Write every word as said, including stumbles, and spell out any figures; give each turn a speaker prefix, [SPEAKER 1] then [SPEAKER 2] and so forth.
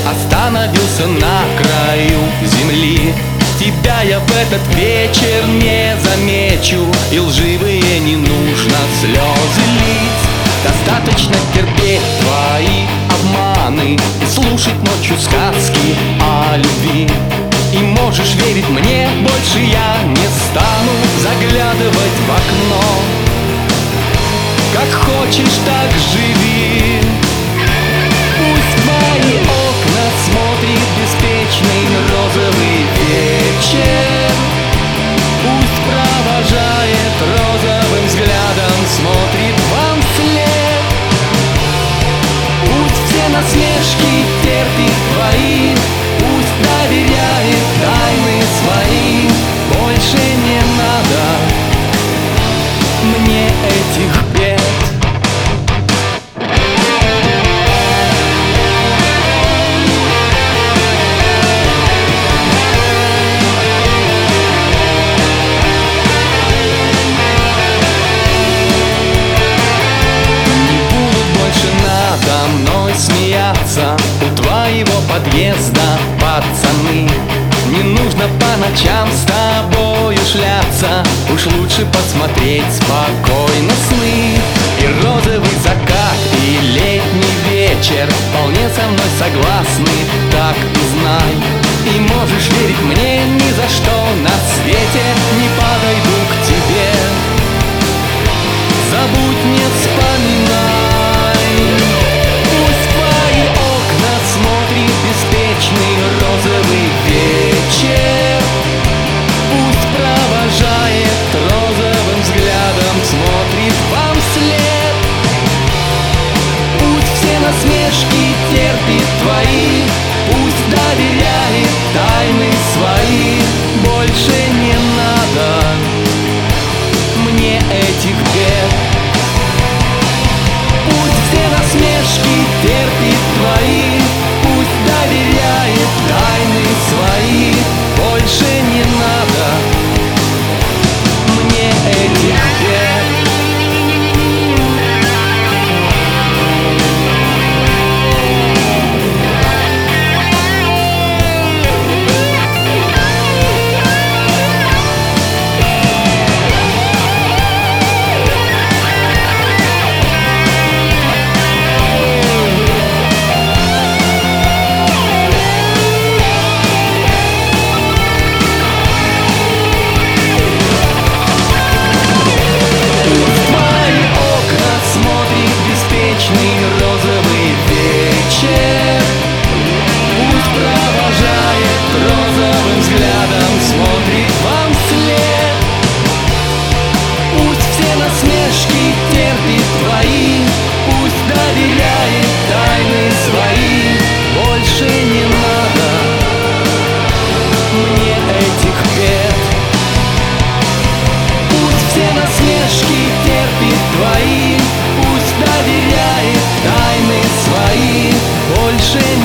[SPEAKER 1] остановился на краю земли. Тебя я в этот вечер не замечу, и лживые не нужно слезы лить. Достаточно терпеть твои обманы и слушать ночью сказки о любви. И можешь верить мне, больше я не стану заглядывать в окно. Как хочешь, так живи. Пусть твои окна смотрит беспечный розовый вечер. Пусть провожает розовым взглядом, смотрит вам вслед. Пусть все насмешки терпит твои, пусть доверяет тайны свои. Больше не надо мне этих бед. У твоего подъезда пацаны. Не нужно по ночам с тобою шляться, уж лучше посмотреть спокойно сны. И розовый закат, и летний вечер вполне со мной согласны, так и знай. И можешь верить мне, ни за что на свете не подойду к тебе. Забудь, не вспоминай. Смотрит беспечный розовый вечер. Пусть провожает розовым взглядом, смотрит вам вслед. Пусть все насмешки терпит твои, пусть доверяет тайны свои. Больше не надо мне этих бед. Пусть все насмешки терпит твои, пусть доверяет тайны свои. Больше не надо мне этих бед. Розовый вечер. Пусть провожает розовым взглядом, смотрит вам вслед. Пусть все насмешки терпит твои, пусть доверяет тайны свои. Больше не надо мне этих бед. Пусть все насмешки терпит твои, пусть доверяет тайны свои. Больше не